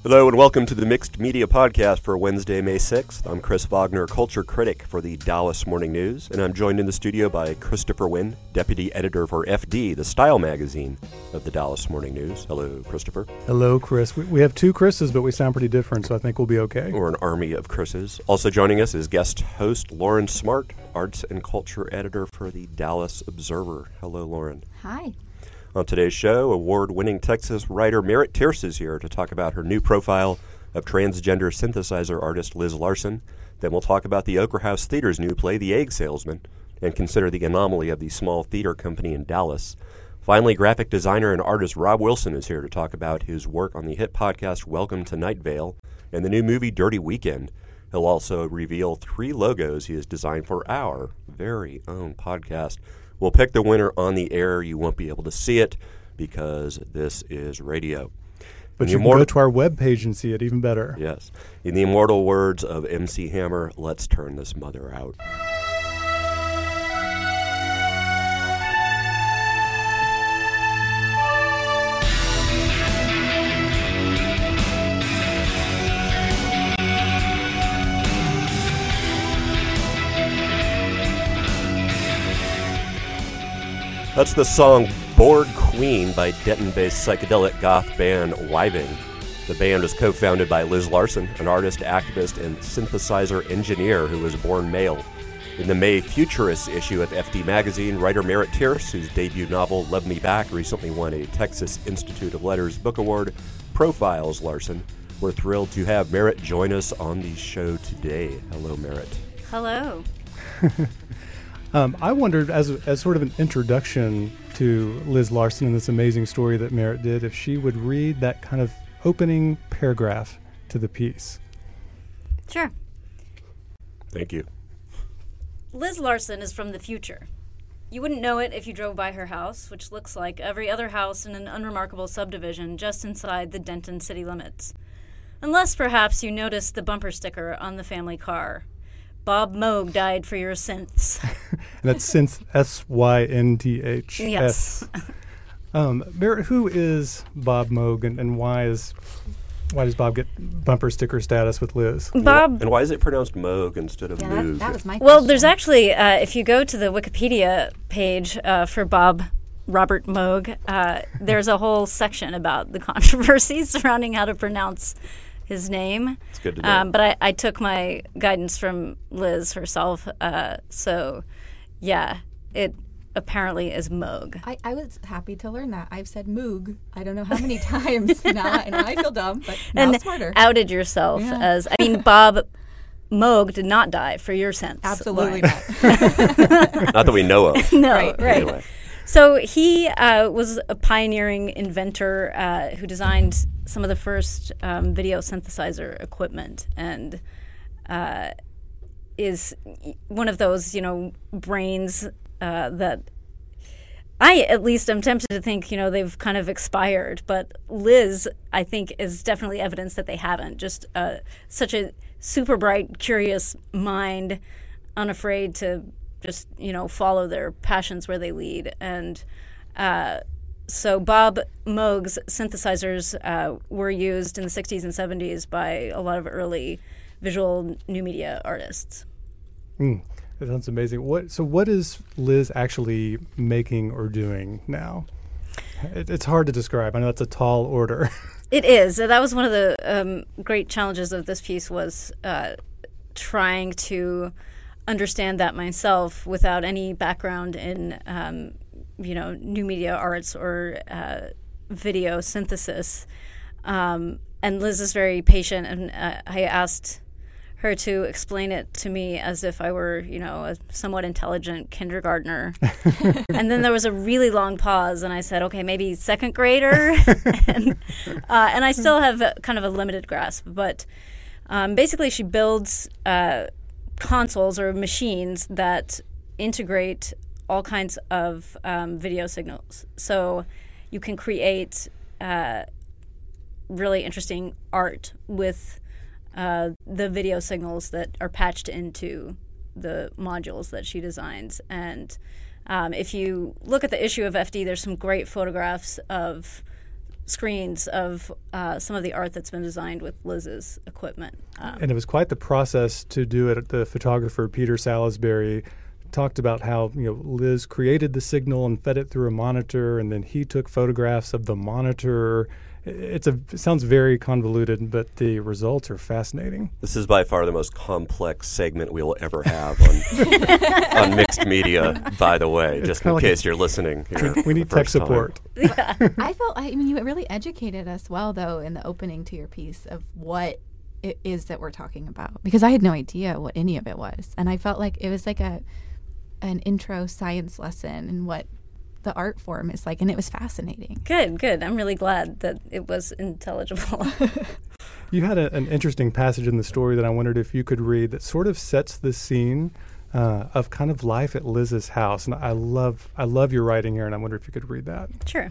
Hello and welcome to the Mixed Media Podcast for Wednesday, May 6th. I'm Chris Wagner, culture critic for the Dallas Morning News, and I'm joined in the studio by Christopher Wynn, deputy editor for FD, the style magazine of the Dallas Morning News. Hello, Christopher. Hello, Chris. We have two Chris's, but we sound pretty different, so I think we'll be okay. We're an army of Chris's. Also joining us is guest host Lauren Smart, arts and culture editor for the Dallas Observer. Hello, Lauren. Hi. On today's show, award-winning Texas writer Merritt Tierce is here to talk about her new profile of transgender synthesizer artist Liz Larson. Then we'll talk about the Ochre House Theater's new play, The Egg Salesman, and consider the anomaly of the small theater company in Dallas. Finally, graphic designer and artist Rob Wilson is here to talk about his work on the hit podcast Welcome to Night Vale and the new movie Dirty Weekend. He'll also reveal 3 logos he has designed for our very own podcast. We'll pick the winner on the air. You won't be able to see it because this is radio. But you can go to our webpage and see it, even better. Yes. In the immortal words of MC Hammer, let's turn this mother out. That's the song Bored Queen by Denton-based psychedelic goth band Wyving. The band was co-founded by Liz Larson, an artist, activist, and synthesizer engineer who was born male. In the May Futurist issue of FD Magazine, writer Merritt Tierce, whose debut novel Love Me Back recently won a Texas Institute of Letters Book Award, profiles Larson. We're thrilled to have Merritt join us on the show today. Hello, Merritt. Hello. I wondered, as sort of an introduction to Liz Larson and this amazing story that Merritt did, if she would read that kind of opening paragraph to the piece. Sure. Thank you. Liz Larson is from the future. You wouldn't know it if you drove by her house, which looks like every other house in an unremarkable subdivision just inside the Denton city limits. Unless, perhaps, you noticed the bumper sticker on the family car. Bob Moog died for your synths. And that's synth, S-Y-N-T-H-S. Yes. Merritt, who is Bob Moog, and why does Bob get bumper sticker status with Liz? Bob. And why is it pronounced Moog instead of Moog? That was my question. Well, there's actually, if you go to the Wikipedia page for Bob Robert Moog, there's a whole section about the controversies surrounding how to pronounce his name. It's good to know. But I took my guidance from Liz herself. So, yeah, it apparently is Moog. I was happy to learn that. I've said Moog I don't know how many times now, and I feel dumb, but now and smarter. Outed yourself as, Bob Moog did not die for your synths. Absolutely Lauren. not. Not that we know of. No, Right. Anyway. So he was a pioneering inventor who designed some of the first video synthesizer equipment, and is one of those, brains that I at least am tempted to think, they've kind of expired. But Liz, I think, is definitely evidence that they haven't. Just such a super bright, curious mind, unafraid to just, follow their passions where they lead. And so Bob Moog's synthesizers were used in the 60s and 70s by a lot of early visual new media artists. That sounds amazing. What is Liz actually making or doing now? It's hard to describe. I know that's a tall order. It is. That was one of the great challenges of this piece, was trying to understand that myself without any background in new media arts or video synthesis. And Liz is very patient, and I asked her to explain it to me as if I were, a somewhat intelligent kindergartner. And then there was a really long pause, and I said, okay, maybe second grader. and I still have kind of a limited grasp. But basically she builds consoles or machines that integrate all kinds of video signals. So you can create really interesting art with the video signals that are patched into the modules that she designs. And if you look at the issue of FD, there's some great photographs of screens of some of the art that's been designed with Liz's equipment. And it was quite the process to do it. The photographer, Peter Salisbury, talked about how Liz created the signal and fed it through a monitor, and then he took photographs of the monitor. It sounds very convoluted, but the results are fascinating. This is by far the most complex segment we will ever have on Mixed Media, by the way, It's just in case you're listening here. We need tech support. I mean, you really educated us well, though, in the opening to your piece of what it is that we're talking about, because I had no idea what any of it was. And I felt like it was like an intro science lesson in what the art form is like, and it was fascinating. Good. I'm really glad that it was intelligible. You had an interesting passage in the story that I wondered if you could read that sort of sets the scene of kind of life at Liz's house. And I love your writing here, and I wonder if you could read that. Sure.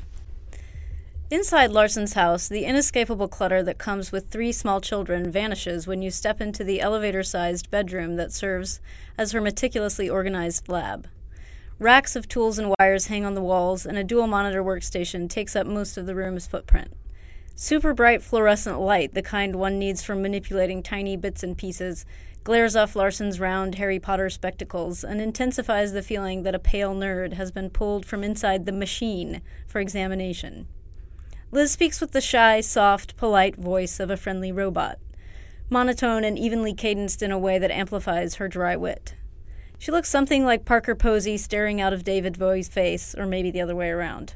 Inside Larson's house, the inescapable clutter that comes with 3 small children vanishes when you step into the elevator-sized bedroom that serves as her meticulously organized lab. Racks of tools and wires hang on the walls, and a dual-monitor workstation takes up most of the room's footprint. Super bright fluorescent light, the kind one needs for manipulating tiny bits and pieces, glares off Larson's round Harry Potter spectacles and intensifies the feeling that a pale nerd has been pulled from inside the machine for examination. Liz speaks with the shy, soft, polite voice of a friendly robot, monotone and evenly cadenced in a way that amplifies her dry wit. She looks something like Parker Posey staring out of David Bowie's face, or maybe the other way around.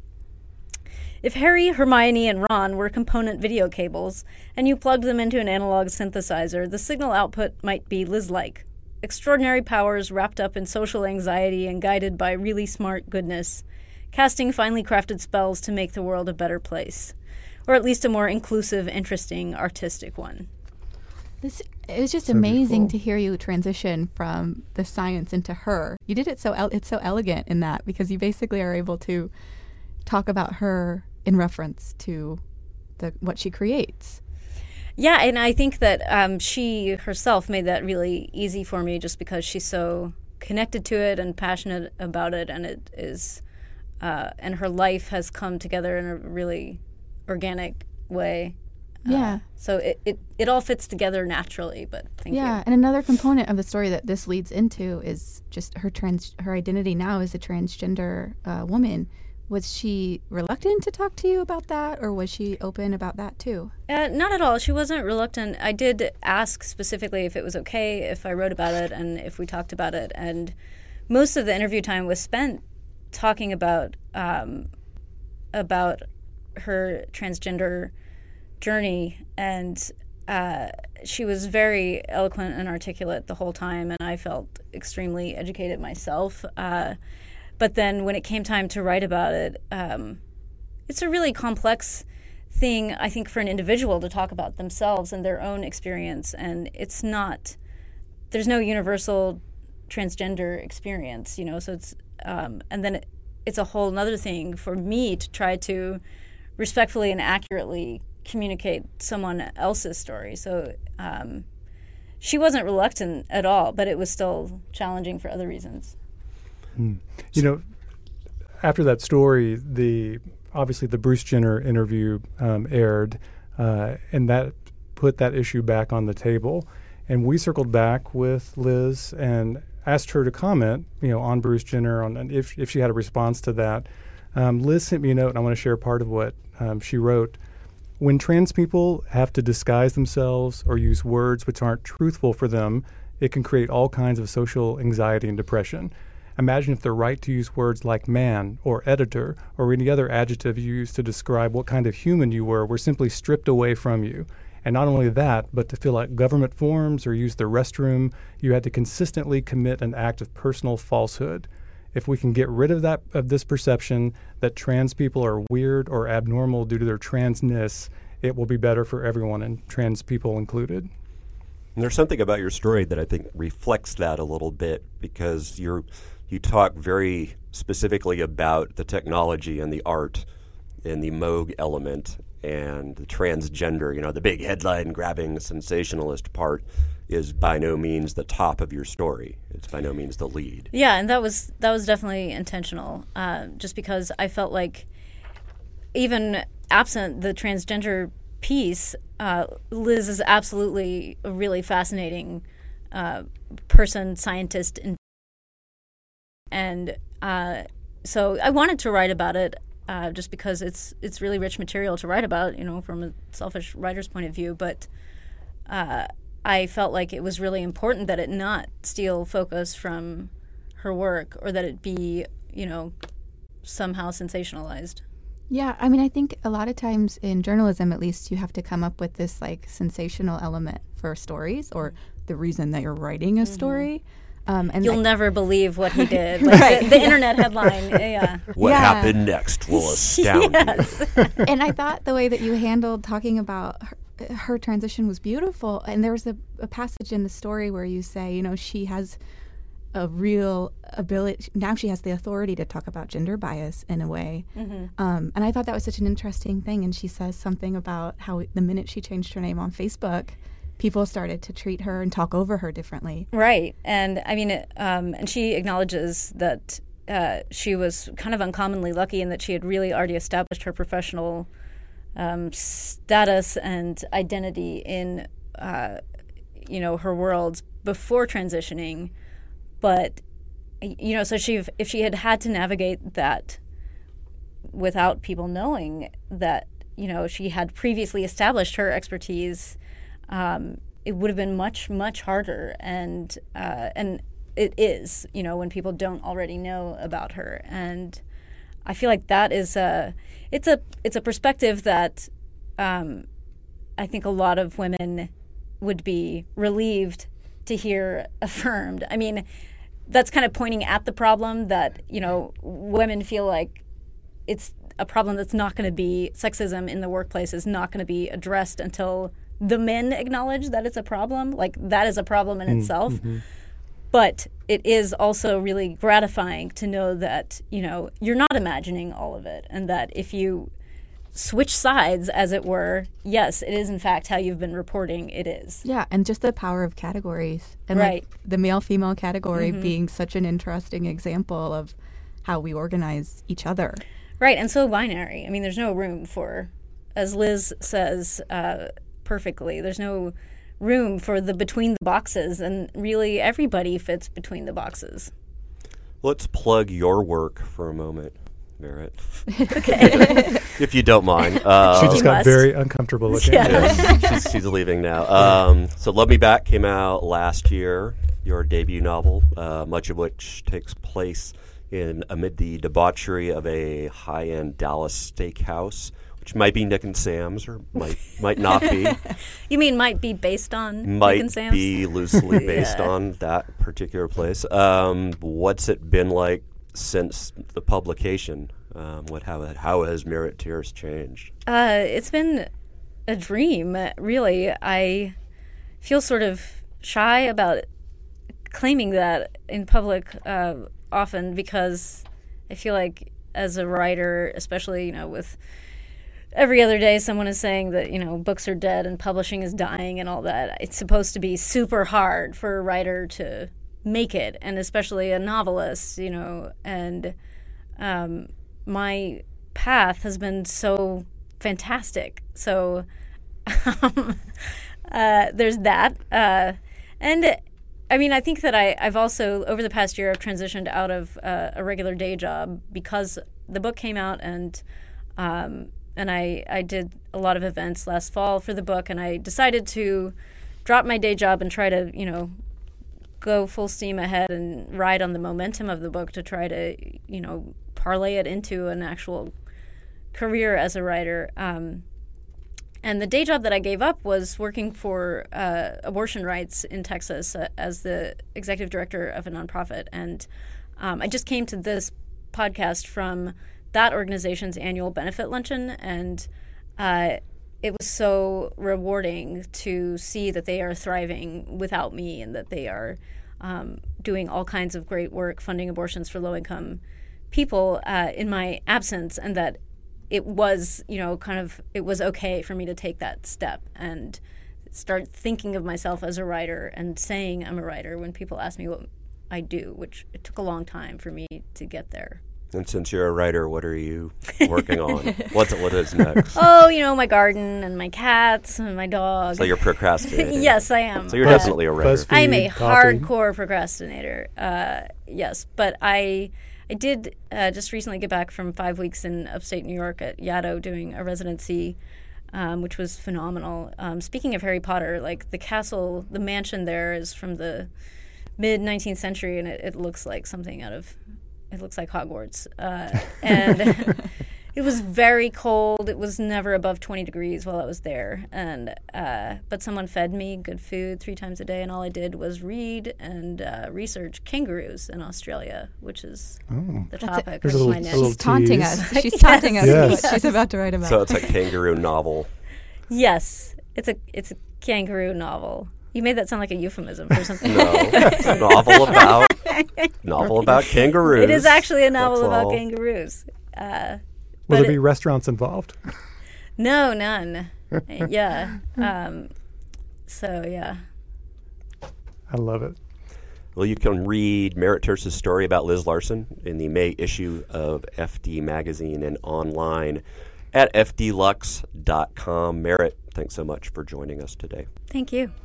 If Harry, Hermione, and Ron were component video cables, and you plugged them into an analog synthesizer, the signal output might be Liz-like. Extraordinary powers wrapped up in social anxiety and guided by really smart goodness, casting finely crafted spells to make the world a better place, or at least a more inclusive, interesting, artistic one. It was just amazing to hear you transition from the science into her. You did it it's so elegant in that, because you basically are able to talk about her in reference to what she creates. Yeah, and I think that she herself made that really easy for me, just because she's so connected to it and passionate about it, and it is, and her life has come together in a really organic way. Yeah. So it all fits together naturally, but thank you. Yeah, and another component of the story that this leads into is just her identity now as a transgender woman. Was she reluctant to talk to you about that, or was she open about that too? Not at all. She wasn't reluctant. I did ask specifically if it was okay if I wrote about it and if we talked about it, and most of the interview time was spent talking about her transgender journey, and she was very eloquent and articulate the whole time, and I felt extremely educated myself. But then when it came time to write about it, it's a really complex thing, I think, for an individual to talk about themselves and their own experience, and there's no universal transgender experience, so it's, and then it's a whole other thing for me to try to respectfully and accurately communicate someone else's story. So she wasn't reluctant at all, but it was still challenging for other reasons. After that story, obviously the Bruce Jenner interview aired, and that put that issue back on the table. And we circled back with Liz and asked her to comment, on Bruce Jenner, on if she had a response to that. Liz sent me a note, and I want to share part of what she wrote. When trans people have to disguise themselves or use words which aren't truthful for them, it can create all kinds of social anxiety and depression. Imagine if the right to use words like man or editor or any other adjective you use to describe what kind of human you were simply stripped away from you. And not only that, but to fill out government forms or use the restroom, you had to consistently commit an act of personal falsehood. If we can get rid of this perception that trans people are weird or abnormal due to their transness, it will be better for everyone, and trans people included. And there's something about your story that I think reflects that a little bit, because you talk very specifically about the technology and the art and the Moog element and the transgender. The big headline-grabbing sensationalist part is by no means the top of your story. It's by no means the lead. Yeah, and that was definitely intentional, just because I felt like even absent the transgender piece, Liz is absolutely a really fascinating person, scientist, and so I wanted to write about it just because it's really rich material to write about, from a selfish writer's point of view. But I felt like it was really important that it not steal focus from her work, or that it be, somehow sensationalized. Yeah, I mean, I think a lot of times in journalism, at least, you have to come up with this like sensational element for stories, or the reason that you're writing a story. And you'll never believe what he did. Like Right. the internet headline. Yeah. What Yeah. happened next will astound you. And I thought the way that you handled talking about her transition was beautiful. And there was a passage in the story where you say, she has a real ability. Now she has the authority to talk about gender bias in a way. Mm-hmm. And I thought that was such an interesting thing. And she says something about how the minute she changed her name on Facebook, people started to treat her and talk over her differently. Right. And I mean, and she acknowledges that she was kind of uncommonly lucky in that she had really already established her professional status and identity in, her world before transitioning. But, so if she had to navigate that without people knowing that, she had previously established her expertise, it would have been much, much harder, and it is, when people don't already know about her. And I feel like that is it's a perspective that I think a lot of women would be relieved to hear affirmed. I mean, that's kind of pointing at the problem that, women feel like it's a problem that's not going to be, sexism in the workplace is not going to be addressed until the men acknowledge that it's a problem. Like, that is a problem in itself. Mm-hmm. But it is also really gratifying to know that, you're not imagining all of it, and that if you switch sides, as it were, yes, it is in fact how you've been reporting it is. Yeah, and just the power of categories. And Right. like the male-female category being such an interesting example of how we organize each other. Right, and so binary. I mean, there's no room for, as Liz says perfectly, there's no room for the between the boxes, and really everybody fits between the boxes. Let's plug your work for a moment, Merritt. Okay. If you don't mind. She just You got must. very uncomfortable looking. Yeah. She's leaving now. So Love Me Back came out last year, your debut novel, much of which takes place amid the debauchery of a high-end Dallas steakhouse, which might be Nick and Sam's or might not be. You mean might be based on Nick Might and Sam's? be loosely based on that particular place. What's it been like since the publication? How has Merritt Tears changed? It's been a dream, really. I feel sort of shy about claiming that in public often, because I feel like as a writer, especially, with every other day someone is saying that, books are dead and publishing is dying and all that, it's supposed to be super hard for a writer to make it, and especially a novelist, and my path has been so fantastic. So there's that. And I mean, I think that I've also, over the past year, I've transitioned out of a regular day job because the book came out, and I did a lot of events last fall for the book, and I decided to drop my day job and try to, go full steam ahead and ride on the momentum of the book to try to, parlay it into an actual career as a writer. And the day job that I gave up was working for abortion rights in Texas as the executive director of a nonprofit. And I just came to this podcast from that organization's annual benefit luncheon, and it was so rewarding to see that they are thriving without me, and that they are doing all kinds of great work funding abortions for low-income people in my absence, and that it was, it was okay for me to take that step and start thinking of myself as a writer and saying I'm a writer when people ask me what I do, which it took a long time for me to get there. And since you're a writer, what are you working on? What is next? Oh, my garden and my cats and my dog. So you're procrastinating. Yes, I am. So you're definitely a writer. I'm a coffee. hardcore procrastinator. Yes, but I did just recently get back from 5 weeks in upstate New York at Yaddo doing a residency, which was phenomenal. Speaking of Harry Potter, like the castle, the mansion there is from the mid-19th century, and it looks like something out of... It looks like Hogwarts. And it was very cold. It was never above 20 degrees while I was there. And but someone fed me good food 3 times a day, and all I did was read and research kangaroos in Australia, which is the topic of my next. She's taunting tease. us. She's taunting us Yes. with what she's about to write about. So it's a kangaroo novel. Yes, it's a kangaroo novel. You made that sound like a euphemism for something. No, it's a novel about kangaroos. It is actually a novel That's about all. kangaroos. Will but there be restaurants involved? No, none. Yeah. So, yeah. I love it. Well, you can read Merritt Terce's story about Liz Larson in the May issue of FD Magazine and online at fdlux.com. Merritt, thanks so much for joining us today. Thank you.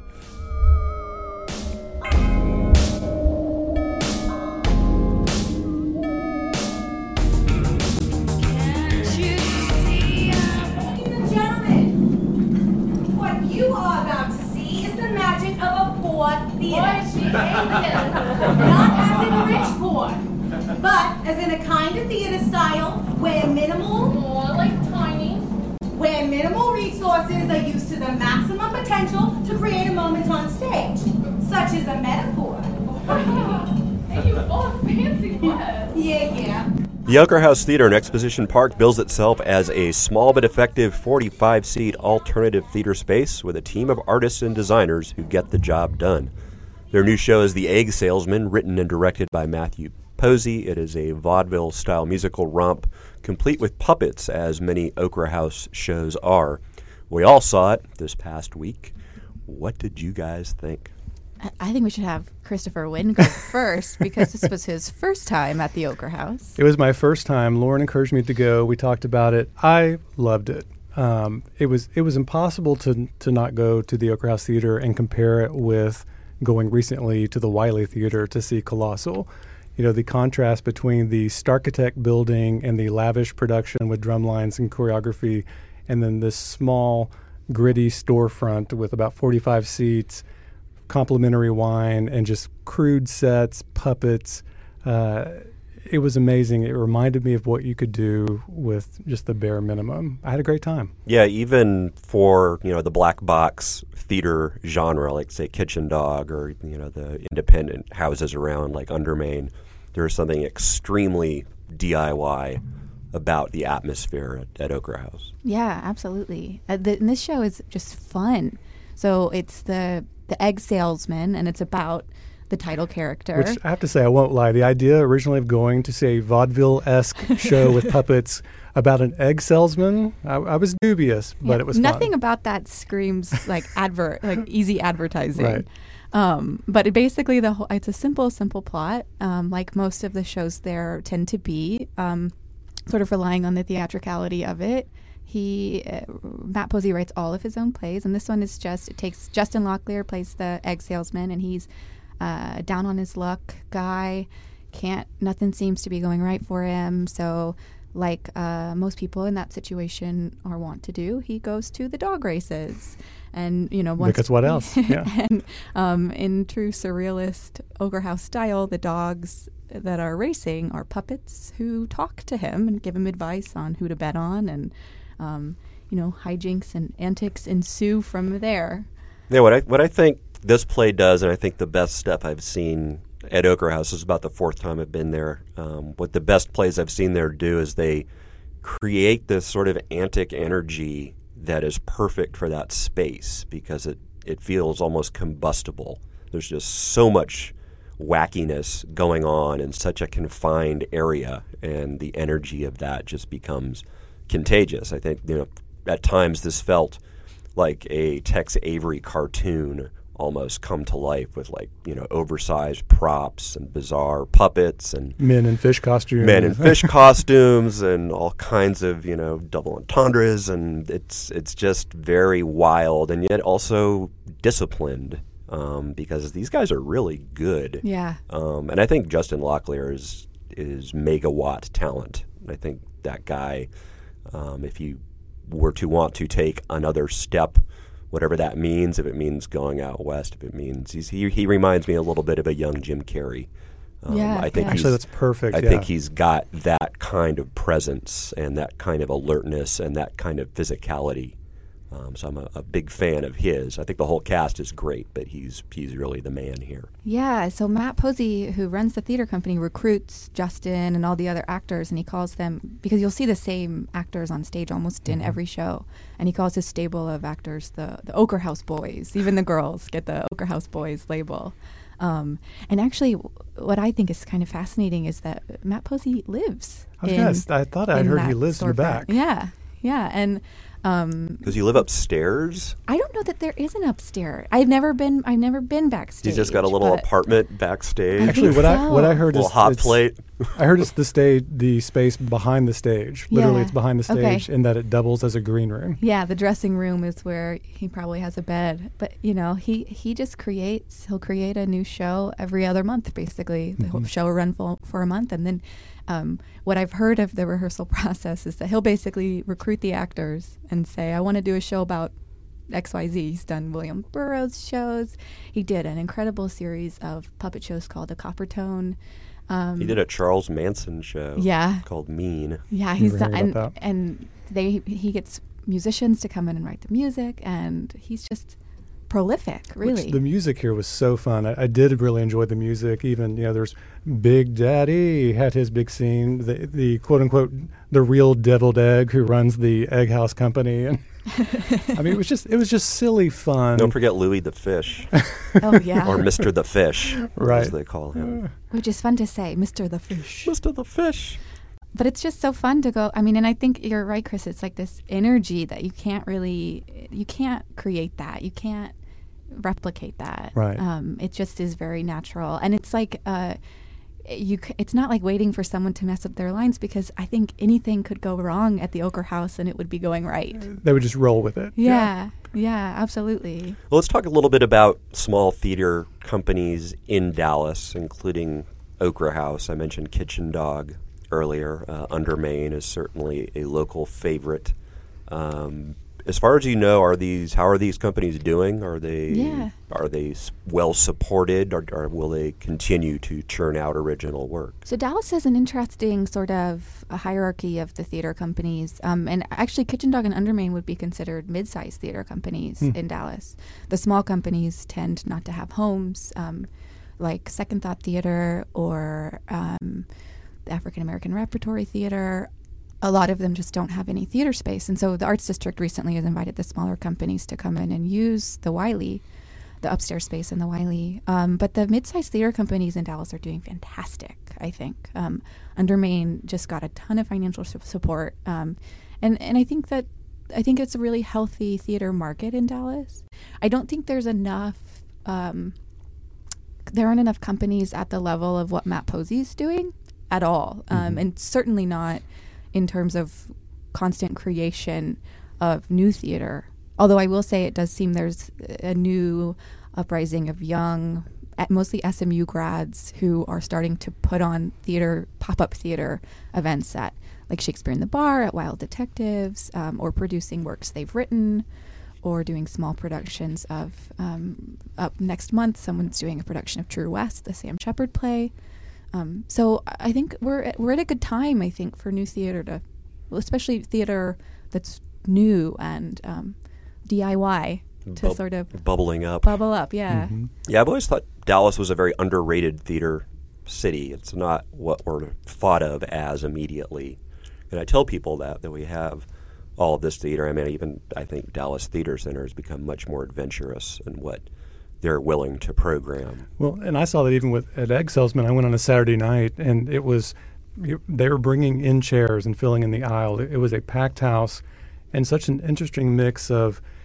You are about to see is the magic of a poor theater. Not as in a rich poor, but as in a kind of theater style where where minimal resources are used to their maximum potential to create a moment on stage, such as a metaphor. And you all fancy words. Yeah. The Ochre House Theater in Exposition Park bills itself as a small but effective 45-seat alternative theater space with a team of artists and designers who get the job done. Their new show is The Egg Salesman, written and directed by Matthew Posey. It is a vaudeville-style musical romp, complete with puppets, as many Ochre House shows are. We all saw it this past week. What did you guys think? I think we should have Christopher Wynn go first because this was his first time at the Ochre House. It was my first time. Lauren encouraged me to go. We talked about it. I loved it. It was impossible to not go to the Ochre House Theater and compare it with going recently to the Wiley Theater to see Colossal. You know, the contrast between the Starkitect building and the lavish production with drumlines and choreography, and then this small, gritty storefront with about 45 seats, complimentary wine, and just crude sets, puppets. It was amazing. It reminded me of what you could do with just the bare minimum. I had a great time. Yeah, even for, the black box theater genre, like, say, Kitchen Dog or, the independent houses around, like Undermain, there is something extremely DIY about the atmosphere at Ochre House. Yeah, absolutely. And this show is just fun. So it's the egg salesman, and it's about the title character. Which I have to say, I won't lie. The idea originally of going to see a vaudeville-esque show with puppets about an egg salesman, I was dubious, but it was nothing fun. about that screams like easy advertising. Right. But basically, it's a simple plot, like most of the shows there tend to be, sort of relying on the theatricality of it. Matt Posey writes all of his own plays, and this one is takes Justin Locklear plays the egg salesman, and he's down on his luck guy. Nothing seems to be going right for him. So, like most people in that situation are wont to do, he goes to the dog races, and Because what else? Yeah. And in true surrealist Ochre House style, the dogs that are racing are puppets who talk to him and give him advice on who to bet on, and hijinks and antics ensue from there. Yeah, what I think this play does, and I think the best stuff I've seen at Ochre House, is about the 4th time I've been there. What the best plays I've seen there do is they create this sort of antic energy that is perfect for that space because it feels almost combustible. There's just so much wackiness going on in such a confined area, and the energy of that just becomes contagious. I think, at times this felt like a Tex Avery cartoon almost come to life with oversized props and bizarre puppets and Men in fish costumes and all kinds of double entendres, and it's just very wild and yet also disciplined, because these guys are really good. Yeah. And I think Justin Locklear is megawatt talent. I think that guy, if you were to want to take another step, whatever that means, if it means going out west, if it means he reminds me a little bit of a young Jim Carrey. I think actually that's perfect. I think he's got that kind of presence and that kind of alertness and that kind of physicality. So I'm a big fan of his. I think the whole cast is great, but he's really the man here. Yeah, so Matt Posey, who runs the theater company, recruits Justin and all the other actors, and he calls them, because you'll see the same actors on stage almost in every show, and he calls his stable of actors the Ochre House Boys. Even the girls get the Ochre House Boys label. And actually, what I think is kind of fascinating is that Matt Posey lives. I thought I'd heard he lives in the back. Yeah, and does he live upstairs? I don't know that there is an upstairs. I've never been backstage. He's just got a little apartment backstage. Actually, what I heard a is little hot plate. I heard it's the space behind the stage. Literally, it's behind the stage, in that it doubles as a green room. Yeah, the dressing room is where he probably has a bed. But he just creates. He'll create a new show every other month. Basically, the whole show will run for a month, and then. What I've heard of the rehearsal process is that he'll basically recruit the actors and say, I want to do a show about XYZ. He's done William Burroughs shows. He did an incredible series of puppet shows called The Coppertone. He did a Charles Manson show called Mean. Yeah, he's done, and he gets musicians to come in and write the music, and he's just prolific, really. The music here was so fun. I did really enjoy the music. Even there's Big Daddy had his big scene. The quote unquote the real deviled egg who runs the Egg House Company, and I mean it was just silly fun. Don't forget Louis the Fish. Oh yeah, or Mr. the Fish, right? As they call him, which is fun to say, Mr. the Fish. Mr. the Fish. But it's just so fun to go. I mean, and I think you're right, Chris. It's like this energy that you can't create that. You can't replicate that. Right. It just is very natural. And it's like, it's not like waiting for someone to mess up their lines, because I think anything could go wrong at the Ochre House and it would be going right. They would just roll with it. Yeah, absolutely. Well, let's talk a little bit about small theater companies in Dallas, including Ochre House. I mentioned Kitchen Dog earlier. Undermain is certainly a local favorite. As far as you know, how are these companies doing? Are they well supported, or will they continue to churn out original work? So Dallas has an interesting sort of a hierarchy of the theater companies, and actually Kitchen Dog and Undermain would be considered mid-sized theater companies in Dallas. The small companies tend not to have homes, like Second Thought Theater or the African American Repertory Theater. A lot of them just don't have any theater space. And so the Arts District recently has invited the smaller companies to come in and use the Wiley, the upstairs space in the Wiley. But the mid-sized theater companies in Dallas are doing fantastic, I think. Undermain just got a ton of financial support. And I think it's a really healthy theater market in Dallas. I don't think there's enough, there aren't enough companies at the level of what Matt Posey's doing at all. And certainly not in terms of constant creation of new theater. Although I will say it does seem there's a new uprising of young, mostly SMU grads who are starting to put on theater, pop-up theater events at like Shakespeare in the Bar, at Wild Detectives, or producing works they've written, or doing small productions of, up next month, someone's doing a production of True West, the Sam Shepard play. So I think we're at a good time, I think, for new theater especially theater that's new and DIY to sort of bubble up. Yeah. Yeah, I've always thought Dallas was a very underrated theater city. It's not what we're thought of as immediately. And I tell people that we have all of this theater. I mean, I think Dallas Theater Center has become much more adventurous in what they're willing to program. Well, and I saw that even at Egg Salesman. I went on a Saturday night, and it was they were bringing in chairs and filling in the aisle. It was a packed house, and such an interesting mix of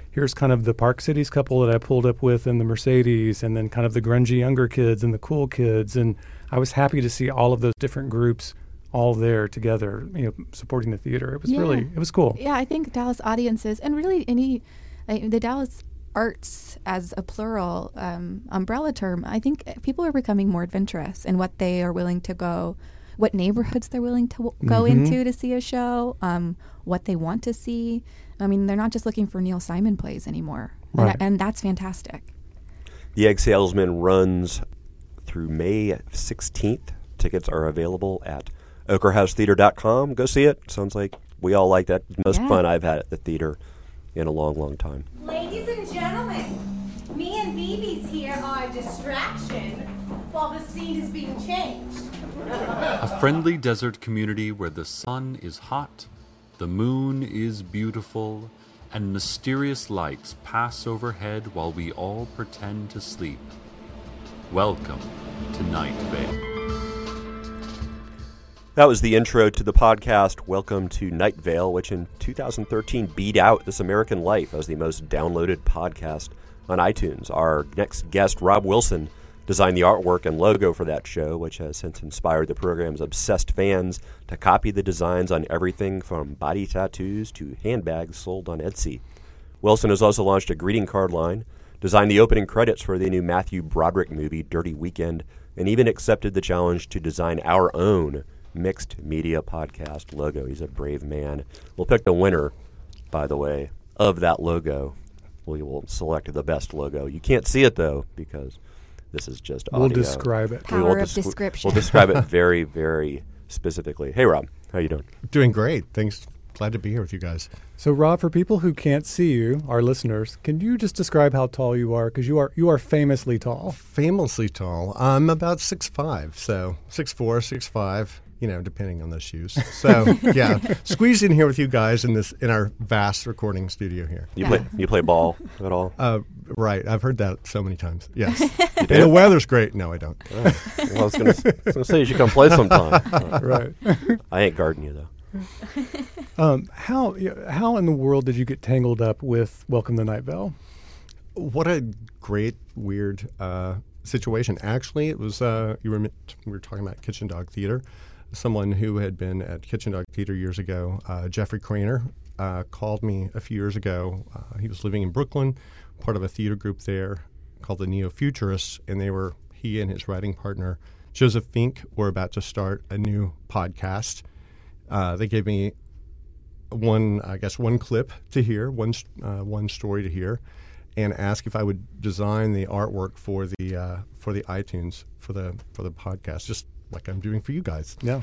here's kind of the Park Cities couple that I pulled up with in the Mercedes, and then kind of the grungy younger kids and the cool kids. And I was happy to see all of those different groups all there together, supporting the theater. It was it was cool. Yeah, I think Dallas audiences, and really the Dallas arts as a plural umbrella term, I think people are becoming more adventurous in what they are willing to go, what neighborhoods they're willing to go into to see a show, what they want to see. I mean, they're not just looking for Neil Simon plays anymore. Right. And that's fantastic. The Egg Salesman runs through May 16th. Tickets are available at ochreHouseTheater.com. Go see it. Sounds like we all like that. The most fun I've had at the theater in a long, long time. Ladies and gentlemen, me and BB's here are a distraction while the scene is being changed. A friendly desert community where the sun is hot, the moon is beautiful, and mysterious lights pass overhead while we all pretend to sleep. Welcome to Night Vale. That was the intro to the podcast, Welcome to Night Vale, which in 2013 beat out This American Life as the most downloaded podcast on iTunes. Our next guest, Rob Wilson, designed the artwork and logo for that show, which has since inspired the program's obsessed fans to copy the designs on everything from body tattoos to handbags sold on Etsy. Wilson has also launched a greeting card line, designed the opening credits for the new Matthew Broderick movie, Dirty Weekend, and even accepted the challenge to design our own mixed media podcast logo. He's a brave man. We'll pick the winner, by the way, of that logo. We will select the best logo. You can't see it, though, because this is just audio. We'll describe it. Power of description. We'll describe it very, very specifically. Hey, Rob. How you doing? Doing great. Thanks. Glad to be here with you guys. So, Rob, for people who can't see you, our listeners, can you just describe how tall you are? Because you are famously tall. Famously tall. I'm about 6'5", so 6'4", 6'5", depending on those shoes. So, yeah, squeezed in here with you guys in our vast recording studio here. You play ball at all? Right. I've heard that so many times. Yes. And the weather's great. No, I don't. Oh. Well, I was going to say you should come play sometime. Right. I ain't guarding you, though. How in the world did you get tangled up with Welcome to Night Vale? What a great, weird situation. Actually, it was we were talking about Kitchen Dog Theater. Someone who had been at Kitchen Dog Theater years ago, Jeffrey Craner, called me a few years ago. He was living in Brooklyn, part of a theater group there called the Neo-Futurists, and he and his writing partner, Joseph Fink, were about to start a new podcast. They gave me one clip to hear, one story to hear, and asked if I would design the artwork for the iTunes for the podcast, just like I'm doing for you guys. Yeah.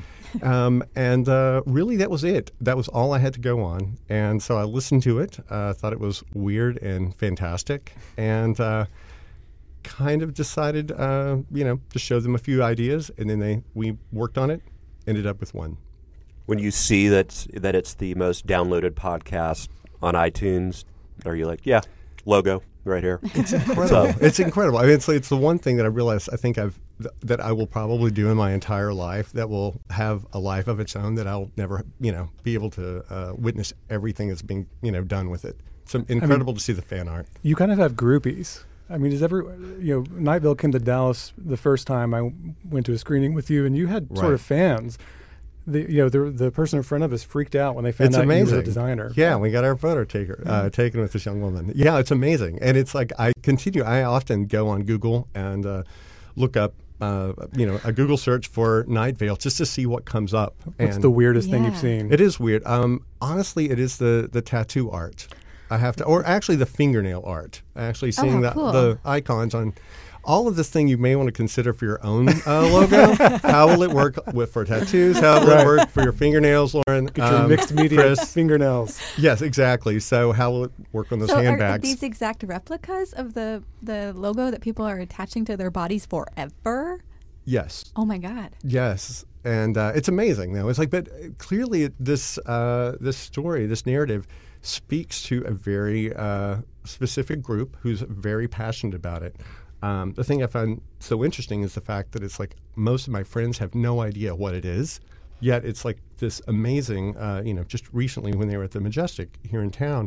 Really, that was it. That was all I had to go on. And so I listened to it, thought it was weird and fantastic, and kind of decided, to show them a few ideas, and then we worked on it, ended up with one. When you see that it's the most downloaded podcast on iTunes, are you like, yeah, logo right here? It's incredible. It's incredible. I mean, it's the one thing that I realized that I will probably do in my entire life that will have a life of its own, that I'll never, be able to witness everything that's being, done with it. It's incredible to see the fan art. You kind of have groupies. I mean, Night Vale came to Dallas the first time I went to a screening with you, and you had sort of fans. The person in front of us freaked out when they found out you were a designer. Yeah, we got our photo taken with this young woman. Yeah, it's amazing. And it's like I often go on Google and look up, a Google search for Night Vale just to see what comes up. What's the weirdest thing you've seen? It is weird. Honestly, it is the tattoo art. I have to, or actually the fingernail art. Actually seeing the icons on. All of this thing you may want to consider for your own logo. How will it work for tattoos? How will it work for your fingernails, Lauren? Get your mixed media fingernails. Yes, exactly. So how will it work on those handbags? Are these exact replicas of the logo that people are attaching to their bodies forever? Yes. Oh, my God. Yes. And it's amazing, though. It's like, but clearly this story, this narrative, speaks to a very specific group who's very passionate about it. The thing I found so interesting is the fact that it's like most of my friends have no idea what it is, yet it's like this amazing, just recently when they were at the Majestic here in town,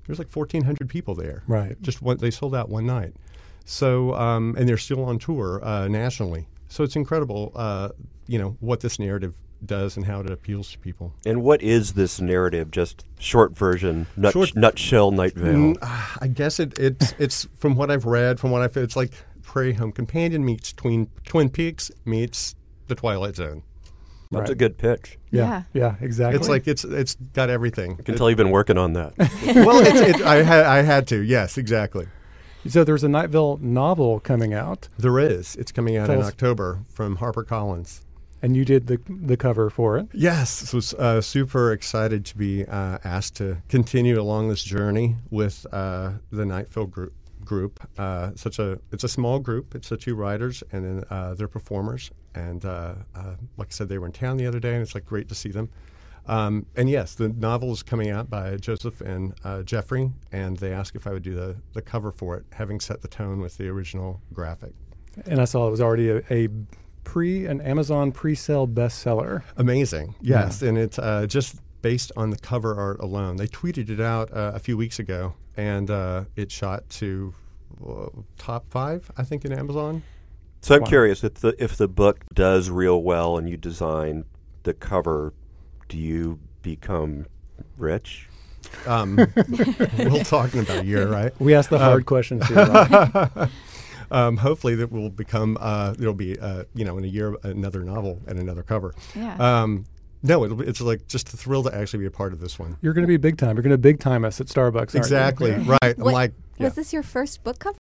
There's like 1,400 people there. Right. They sold out one night. So, and they're still on tour nationally. So it's incredible, what this narrative does and how it appeals to people. And what is this narrative? Just short version, nutshell, Night Vale. I guess it's from what I've read, it's like Prairie Home Companion meets Twin Peaks meets The Twilight Zone. That's a good pitch. Yeah, exactly. It's like it's got everything. I can tell you've been working on that. Well, I had to. Yes, exactly. So there's a Night Vale novel coming out. There is. It's coming out in October from HarperCollins. And you did the cover for it. Yes, so super excited to be asked to continue along this journey with the Night Vale group. It's a small group. It's the two writers and then their performers. And like I said, they were in town the other day, and it's like great to see them. And yes, the novel is coming out by Joseph and Jeffrey, and they asked if I would do the cover for it, having set the tone with the original graphic. And I saw it was already an Amazon pre-sale bestseller. Amazing, yes, and it's just based on the cover art alone. They tweeted it out a few weeks ago, and it shot to top 5, I think, in Amazon. So I'm curious, if the book does real well and you design the cover, do you become rich? We'll talk in about a year, right? We ask the hard questions here, Rob. Hopefully that will become, there'll be, in a year, another novel and another cover. Yeah. No, it's like just a thrill to actually be a part of this one. You're going to be big time. You're going to big time us at Starbucks. Exactly, right. Was this your first book cover?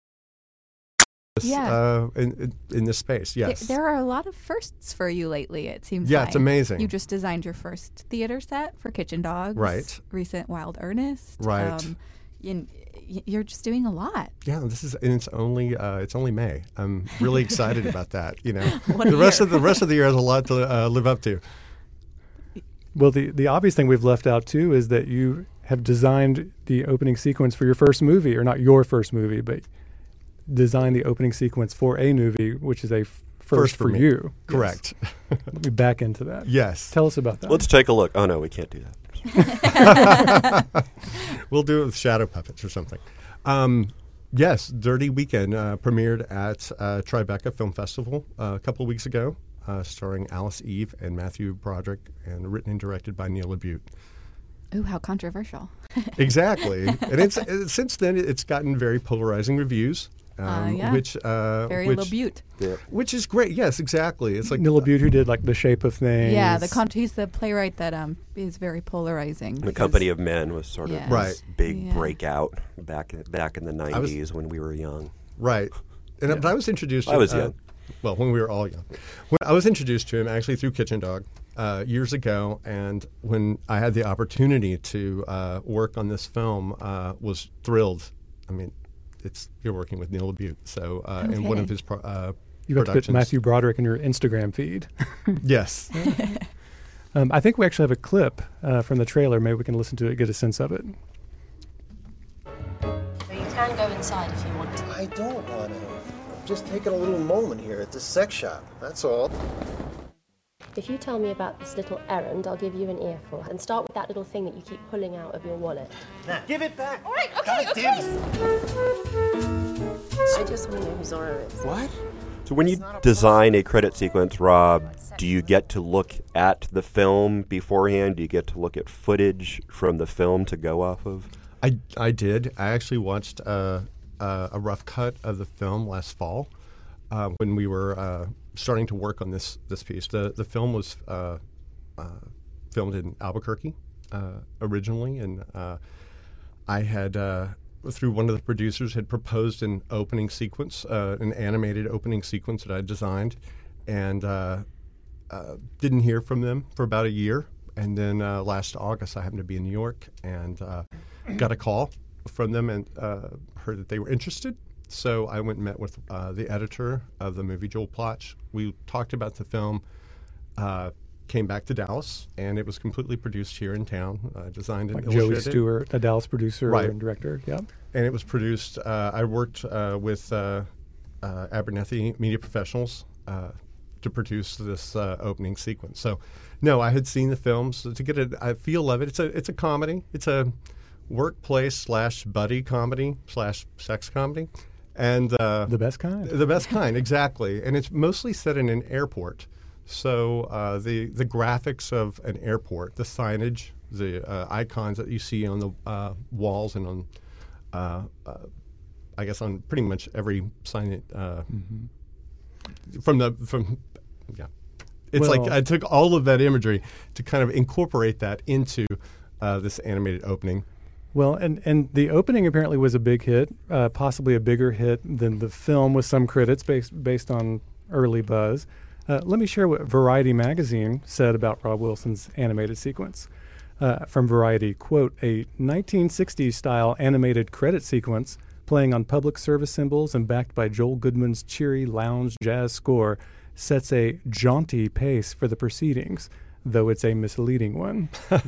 In this space, yes. There are a lot of firsts for you lately, it seems Yeah, like. it's amazing. You just designed your first theater set for Kitchen Dogs. Right. Recent Wild Ernest. Right. You're just doing a lot. Yeah, it's only May. I'm really excited about that. What the rest of the year has a lot to live up to. Well, the obvious thing we've left out too is that you have designed the opening sequence for your first movie, or not your first movie, but designed the opening sequence for a movie, which is a first for you. Correct. Yes. Let me back into that. Yes. Tell us about that. Let's take a look. Oh no, we can't do that. We'll do it with shadow puppets or something. Yes, Dirty Weekend premiered at Tribeca Film Festival a couple of weeks ago, starring Alice Eve and Matthew Broderick, and written and directed by Neil LaBute. Ooh, how controversial. Exactly. And since then, it's gotten very polarizing reviews. Which very LaBute. Yeah. Which is great. Yes, exactly. It's like Neil LaBute, who did like The Shape of Things. Yeah, he's the playwright that is very polarizing. The Company of Men was sort of this big breakout back in the 90s when we were young. Right. And I was introduced to I was young. Well, when we were all young. I was introduced to him actually through Kitchen Dog years ago, and when I had the opportunity to work on this film, was thrilled. I mean, you're working with Neil LaBute, so in one of his you got to put Matthew Broderick in your Instagram feed. Yes. I think we actually have a clip from the trailer. Maybe we can listen to it, get a sense of it. You can go inside if you want to. I don't want to. I'm just taking a little moment here at this sex shop, that's all. If you tell me about this little errand, I'll give you an earful. And start with that little thing that you keep pulling out of your wallet. Now, give it back. All right, okay, God damn it. I just want to know who Zorro is. What? So when you design a credit sequence, Rob, do you get to look at the film beforehand? Do you get to look at footage from the film to go off of? I did. I actually watched a rough cut of the film last fall when we were starting to work on this piece. The film was filmed in Albuquerque originally, and I had through one of the producers had proposed an opening sequence, an animated opening sequence that I designed, and didn't hear from them for about a year. And then last August, I happened to be in New York and got a call from them and heard that they were interested. So I went and met with the editor of the movie, Joel Plotch. We talked about the film, came back to Dallas, and it was completely produced here in town, designed and illustrated. Joey Stewart, a Dallas producer and director. Yeah. And it was produced, I worked with Abernethy Media Professionals to produce this opening sequence. So, no, I had seen the films to get a feel of it. It's a comedy. It's a workplace / buddy comedy / sex comedy. And the best kind. The best kind, exactly. And it's mostly set in an airport. So the graphics of an airport, the signage, the icons that you see on the walls and on, I guess, on pretty much every sign. It's like I took all of that imagery to kind of incorporate that into this animated opening. Well, and the opening apparently was a big hit, possibly a bigger hit than the film with some critics based on early buzz. Let me share what Variety magazine said about Rob Wilson's animated sequence. From Variety, quote, "A 1960s-style animated credit sequence playing on public service symbols and backed by Joel Goodman's cheery lounge jazz score sets a jaunty pace for the proceedings, though it's a misleading one."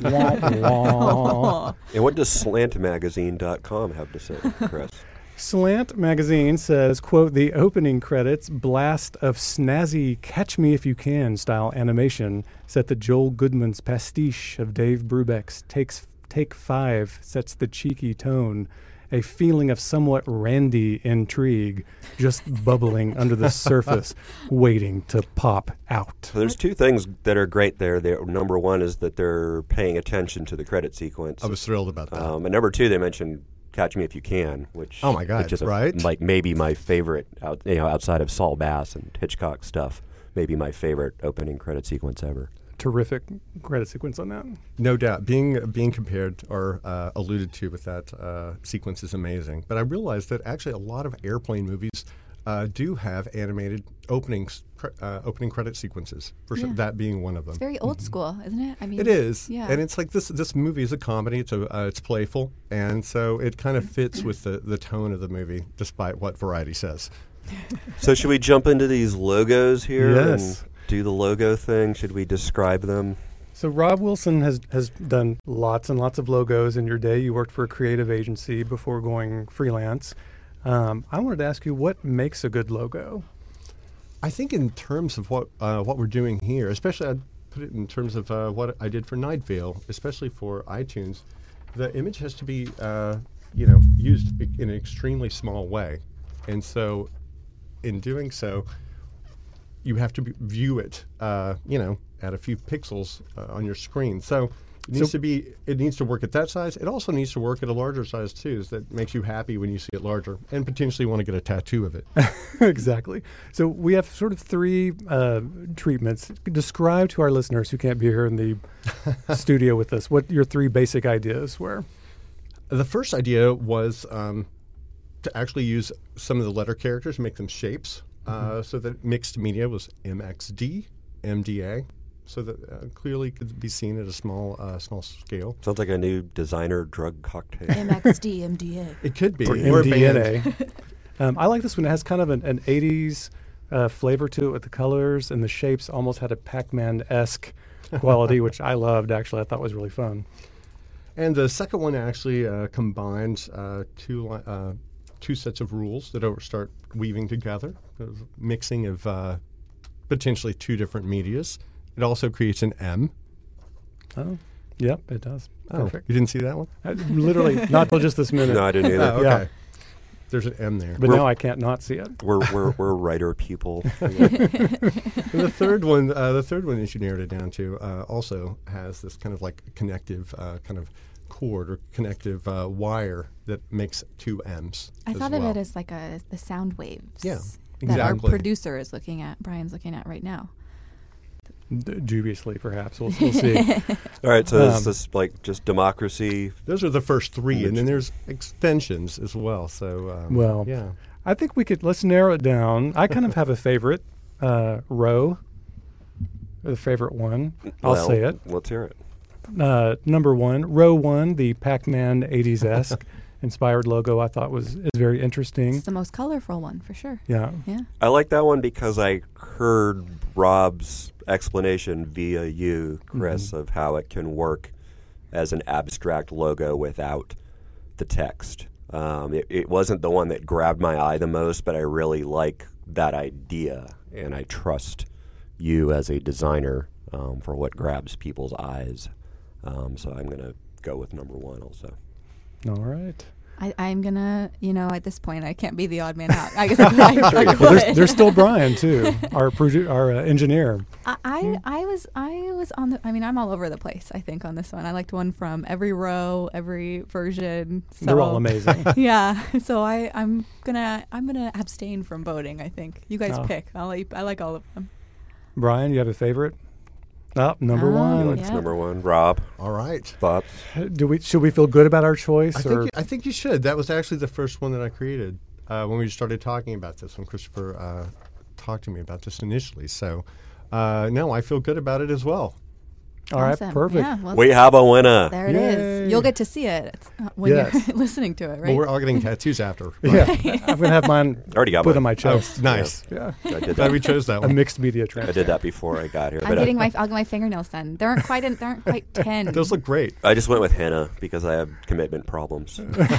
Wah, wah. And what does slantmagazine.com have to say, Chris? Slant Magazine says, quote, "The opening credits blast of snazzy Catch Me If You Can style animation set that Joel Goodman's pastiche of Dave Brubeck's Take 5 sets the cheeky tone. A feeling of somewhat randy intrigue just bubbling under the surface, waiting to pop out." So there's two things that are great there. Number one is that they're paying attention to the credit sequence. I was thrilled about that. And number two, they mentioned Catch Me If You Can, which oh my God, which is right? Like maybe my favorite, outside of Saul Bass and Hitchcock stuff, maybe my favorite opening credit sequence ever. Terrific credit sequence on that. No doubt. Being compared or alluded to with that sequence is amazing. But I realized that actually a lot of airplane movies do have animated opening credit sequences, that being one of them. It's very old school, isn't it? I mean, it is. Yeah. And it's like this movie is a comedy. It's playful. And so it kind of fits with the tone of the movie, despite what Variety says. So should we jump into these logos here? Yes. And do the logo thing? Should we describe them? So Rob Wilson has done lots and lots of logos in your day. You worked for a creative agency before going freelance. I wanted to ask you, what makes a good logo? I think in terms of what we're doing here, especially I'd put it in terms of what I did for Night Vale, especially for iTunes, the image has to be used in an extremely small way. And so in doing so, you have to view it, at a few pixels on your screen. So it needs to work at that size. It also needs to work at a larger size too. So that makes you happy when you see it larger, and potentially want to get a tattoo of it. Exactly. So we have sort of three treatments. Describe to our listeners who can't be here in the studio with us what your three basic ideas were. The first idea was to actually use some of the letter characters, make them shapes. So that mixed media was MXD, MDA, so that clearly could be seen at a small scale. Sounds like a new designer drug cocktail. MXD, MDA. It could be. Or MDNA. I like this one. It has kind of an 80s flavor to it with the colors, and the shapes almost had a Pac-Man-esque quality, which I loved, actually. I thought was really fun. And the second one actually combines two sets of rules that start weaving together, mixing of potentially two different medias. It also creates an M. Oh, yep, it does. Perfect. You didn't see that one? Literally, not till just this minute. No, I didn't either. Oh, okay. Yeah. There's an M there. But now I can't not see it. We're writer people. The third one that you narrowed it down to also has this kind of like connective kind of cord or connective wire that makes two M's. I thought of it as like the sound waves. Yeah, that our exactly. producer is looking at, Brian's looking at right now. Dubiously, perhaps. We'll see. All right, so is this like just democracy? Those are the first three, and then there's extensions as well. So, yeah. I think let's narrow it down. I kind of have a favorite row, the favorite one. I'll say it. Let's hear it. Number one, row one, the Pac-Man 80s-esque inspired logo I thought is very interesting. It's the most colorful one, for sure. Yeah. I like that one because I heard Rob's explanation via you, Chris, of how it can work as an abstract logo without the text. It wasn't the one that grabbed my eye the most, but I really like that idea, and I trust you as a designer for what grabs people's eyes. So I'm going to go with number one also. All right. I'm gonna, at this point, I can't be the odd man out. I guess I Well, there's still Brian too, our engineer. I was on the. I mean, I'm all over the place. I think on this one, I liked one from every row, every version. So, They're all amazing. Yeah. So I'm gonna abstain from voting. I think you guys pick. I like all of them. Brian, you have a favorite? Number one. Alex, number one. Rob. All right. Bob. Should we feel good about our choice? I think you should. That was actually the first one that I created when we started talking about this, when Christopher talked to me about this initially. So, no, I feel good about it as well. All right, perfect. Yeah, well, we have a winner. There it is. You'll get to see it when you're listening to it, right? Well, we're all getting tattoos after. Yeah, I'm going to have mine already got put mine. on my chest. Oh, nice. Yeah. I did Glad that. we chose that one. A mixed media trend. I did that before I got here. I'll get my fingernails done. They aren't quite 10. Those look great. I just went with henna because I have commitment problems.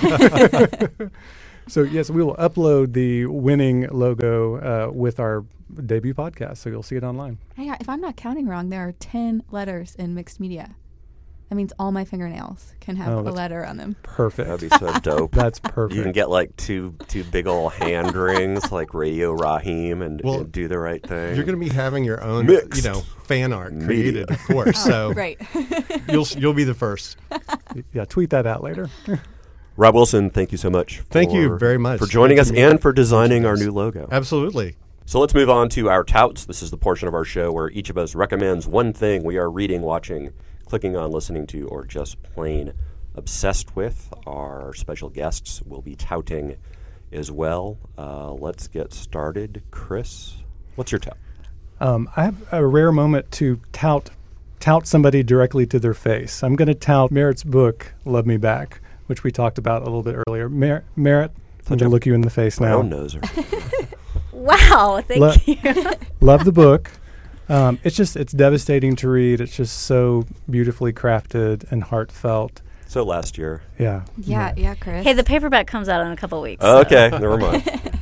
So, yes, we will upload the winning logo with our debut podcast, so you'll see it online. Hey, if I'm not counting wrong, there are 10 letters in mixed media. That means all my fingernails can have a letter on them. Perfect. That'd be so dope. That's perfect. You can get like two big old hand rings like Radio Raheem and do the right thing. You're going to be having your own, Mixed fan art created, of course. So right. you'll be the first. Yeah, tweet that out later. Rob Wilson, thank you so much. Thank you very much for joining us and for designing our new logo. Absolutely. So let's move on to our touts. This is the portion of our show where each of us recommends one thing we are reading, watching, clicking on, listening to, or just plain obsessed with. Our special guests will be touting as well. Let's get started. Chris, what's your tout? I have a rare moment to tout somebody directly to their face. I'm going to tout Merritt's book, Love Me Back, which we talked about a little bit earlier. Merritt, I'm going to look you in the face now. Noser. Wow, thank you. Love the book. It's devastating to read. It's just so beautifully crafted and heartfelt. So last year. Yeah, Chris. Hey, the paperback comes out in a couple of weeks. Okay, never mind.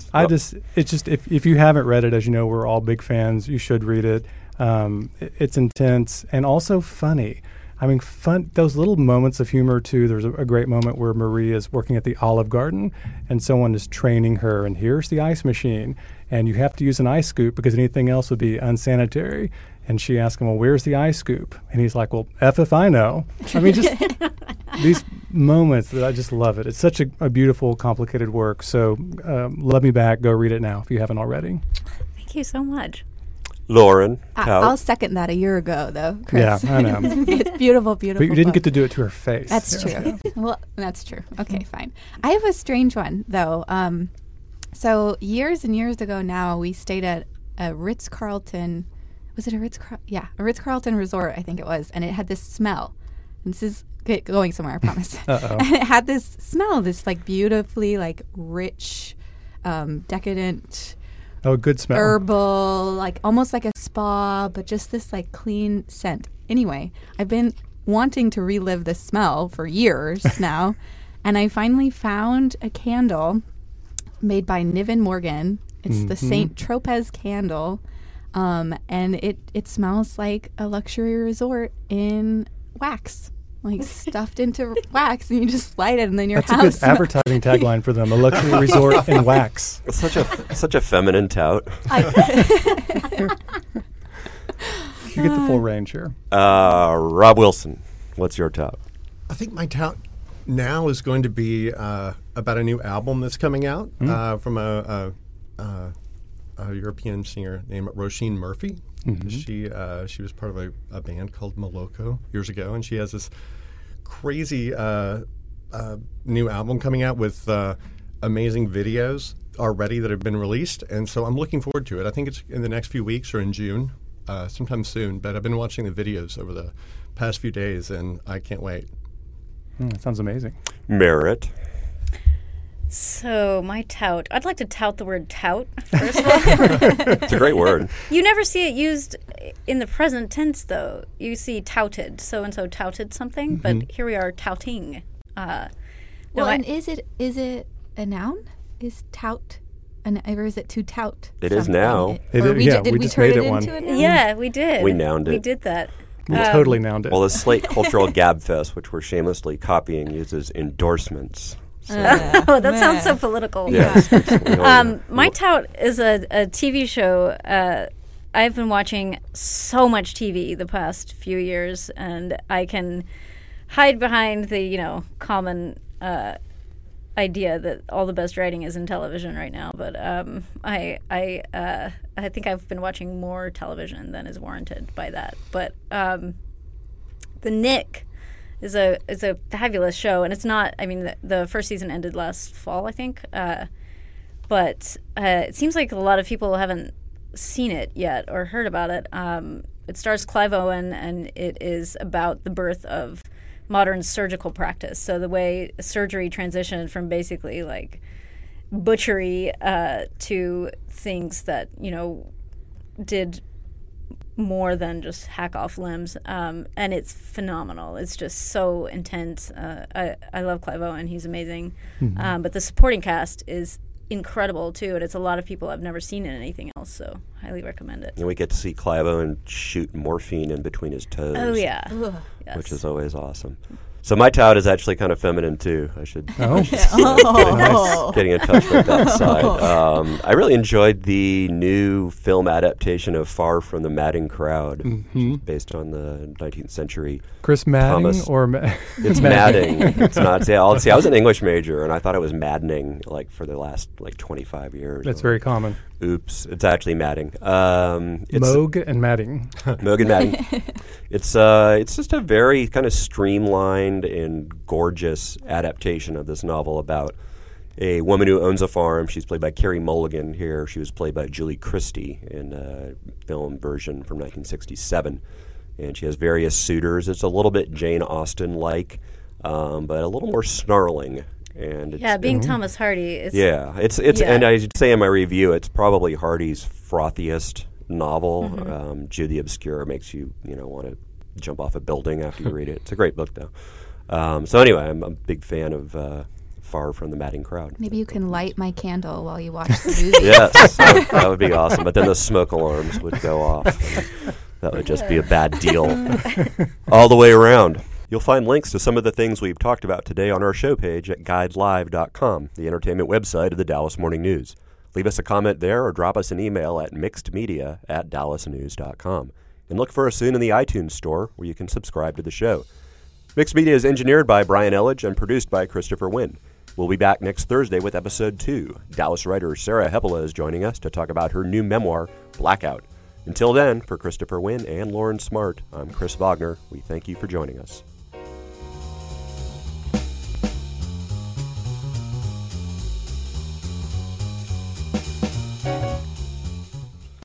If you haven't read it, as you know, we're all big fans. You should read it. It's intense and also funny. I mean, fun. Those little moments of humor too. There's a great moment where Marie is working at the Olive Garden, and someone is training her. And here's the ice machine, and you have to use an ice scoop because anything else would be unsanitary. And she asks him, "Well, where's the ice scoop?" And he's like, "Well, F if I know." I mean, just these moments that I just love it. It's such a beautiful, complicated work. So, Love Me Back. Go read it now if you haven't already. Thank you so much. Lauren, I'll second that a year ago, though, Chris. Yeah, I know. It's beautiful, beautiful. But you didn't book. get to do it to her face. That's true. Well, that's true. Okay, fine. I have a strange one, though. So years and years ago now, we stayed at a Ritz-Carlton. Was it a Ritz-Carlton? Yeah, a Ritz-Carlton resort, I think it was. And it had this smell. And this is going somewhere, I promise. Uh-oh. And it had this smell, this like beautifully like rich, decadent... Oh, good smell. Herbal, like almost like a spa, but just this like clean scent. Anyway, I've been wanting to relive this smell for years now, and I finally found a candle made by Niven Morgan. It's the St. Tropez candle, and it smells like a luxury resort in wax. Like stuffed into wax, and you just light it, and then your That's house. That's a good advertising tagline for them: a luxury resort in wax. It's such a feminine tout. You get the full range here. Rob Wilson, what's your tout? I think my tout now is going to be about a new album that's coming out from a European singer named Roisin Murphy. Mm-hmm. She was part of a band called Moloko years ago, and she has this crazy new album coming out with amazing videos already that have been released, and so I'm looking forward to it. I think it's in the next few weeks or in June, sometime soon, but I've been watching the videos over the past few days, and I can't wait. That sounds amazing. Merritt. So, my tout. I'd like to tout the word tout, first of all. It's a great word. You never see it used in the present tense, though. You see touted. So-and-so touted something, but here we are touting. And is it a noun? Is tout, or is it to tout? It is now. We just made it one. Yeah, we did. We nouned it. We did that. We totally nowned it. Well, the Slate Cultural Gabfest, which we're shamelessly copying, uses endorsements. So. Oh, that sounds so political. Yes. My Tout is a TV show. I've been watching so much TV the past few years, and I can hide behind the, common idea that all the best writing is in television right now. But I think I've been watching more television than is warranted by that. But The Nick is a fabulous show, and it's not. I mean, the first season ended last fall, I think. But it seems like a lot of people haven't seen it yet or heard about it. It stars Clive Owen, and it is about the birth of modern surgical practice. So the way surgery transitioned from basically like butchery to things that, did more than just hack off limbs. And it's phenomenal. It's just so intense. I love Clive Owen. He's amazing. Mm-hmm. But the supporting cast is incredible too, and it's a lot of people I've never seen in anything else, so highly recommend it. And we get to see Clive Owen shoot morphine in between his toes. Oh yeah. Yes. Which is always awesome. So my tout is actually kind of feminine too. I should nice. Getting in touch with that side. I really enjoyed the new film adaptation of Far from the Madding Crowd, based on the 19th century. Chris Madding Thomas. or It's Madding. It's not. I was an English major, and I thought it was maddening, like for the last 25 years. That's very common. Oops, it's actually Madding. Moog and Madding. Moog and Madding. It's just a very kind of streamlined and gorgeous adaptation of this novel about a woman who owns a farm. She's played by Carey Mulligan here. She was played by Julie Christie in a film version from 1967. And she has various suitors. It's a little bit Jane Austen-like, but a little more snarling. And it's, being Thomas Hardy. It's and I should say in my review, it's probably Hardy's frothiest novel. Jude the Obscure makes you want to jump off a building after you read it. It's a great book though. So anyway, I'm a big fan of Far from the Madding Crowd. Maybe you can light my candle while you watch the movie. Yes, that would be awesome. But then the smoke alarms would go off. That would just be a bad deal all the way around. You'll find links to some of the things we've talked about today on our show page at guidelive.com, the entertainment website of the Dallas Morning News. Leave us a comment there or drop us an email at mixedmedia@dallasnews.com. And look for us soon in the iTunes store where you can subscribe to the show. Mixed Media is engineered by Brian Elledge and produced by Christopher Wynn. We'll be back next Thursday with Episode 2. Dallas writer Sarah Hepola is joining us to talk about her new memoir, Blackout. Until then, for Christopher Wynn and Lauren Smart, I'm Chris Wagner. We thank you for joining us.